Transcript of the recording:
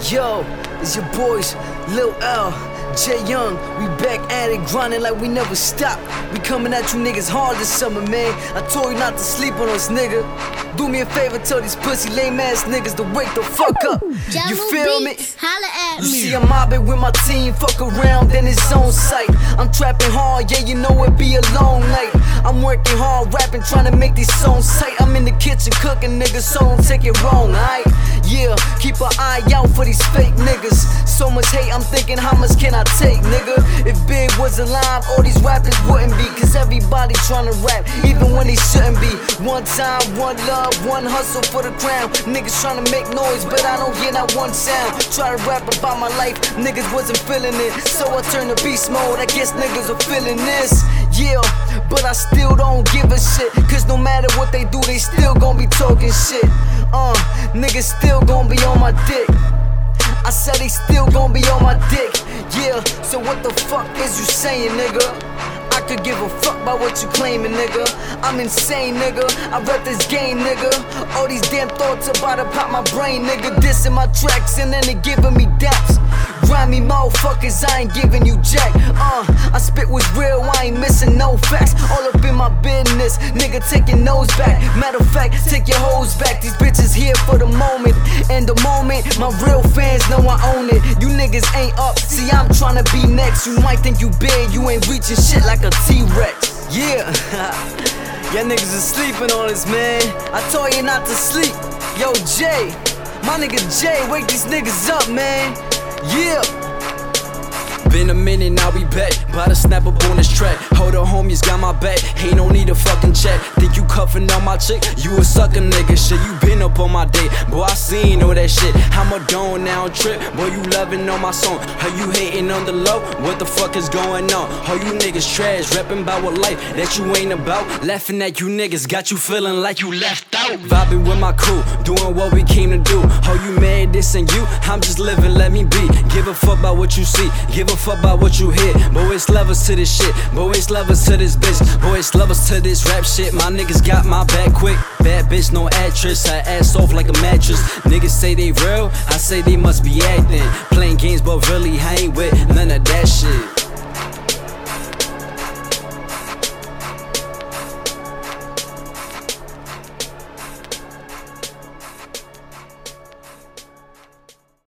Yo, it's your boys, Lil L, J Young. We back at it, grinding like we never stop. We coming at you niggas hard this summer, man. I told you not to sleep on us, nigga. Do me a favor, tell these pussy lame ass niggas to wake the fuck up. You feel me? Holla at You me. see, I'm mobbing with my team, fuck around, then it's on sight. I'm trapping hard, yeah, you know it be a long night. I'm working hard, rapping, trying to make these songs tight. I'm in the kitchen cooking, niggas, so don't take it wrong, alright? Yeah, keep an eye out for these fake niggas. So much hate, I'm thinking, how much can I take, nigga? If Big was alive, all these rappers wouldn't be. Cause everybody tryna rap, even when they shouldn't be. One time, one love, one hustle for the crown. Niggas tryna make noise, but I don't hear not one sound. Try to rap about my life, niggas wasn't feeling it. So I turned to beast mode, I guess niggas are feeling this. Yeah, but I still don't give a shit. Cause no matter what they do, they still gon' be talking shit. Niggas still gon' be on my dick. I said they still gon' be on my dick. Yeah, so what the fuck is you saying, nigga? I could give a fuck about what you claiming, nigga. I'm insane, nigga. I rep this game, nigga. All these damn thoughts about to pop my brain, nigga. Dissing my tracks and then they giving me daps. Grimy motherfuckers, I ain't giving you jack. I spit was real, I ain't missing no facts. All up in my business, nigga, take your nose back. Matter of fact, take your hoes back. These bitches here for the moment. And the moment, my real fans know I own it. You niggas ain't up, see I'm tryna be next. You might think you big, you ain't reaching shit like a T-Rex. Yeah, y'all niggas is sleeping on us, man. I told you not to sleep. Yo, Jay, my nigga Jay, wake these niggas up, man. Yeah. Been a minute, now we back. Bout to snap up on this track. Hold the homies, got my back. Ain't no need to fucking chat. Think you cuffin' on my chick? You a sucker nigga. Shit, you been up on my date. Boy, I seen all that shit. I'm a don now trip. Boy, you loving on my song. How you hating on the low? What the fuck is going on? How you niggas trash, rapping about what life that you ain't about. Laughing at you niggas, got you feeling like you left out. Vibing with my crew, doing what we came to do. How you mad, this and you? I'm just living, let me be. Give a fuck about what you see. Give a fuck about what you hear. Boys love us to this shit. Boys love us to this bitch. Boys love us to this rap shit. My niggas got my back quick. Bad bitch, no actress. Her ass off like a mattress. Niggas say they real, I say they must be acting. Playing games, but really I ain't with none of that shit.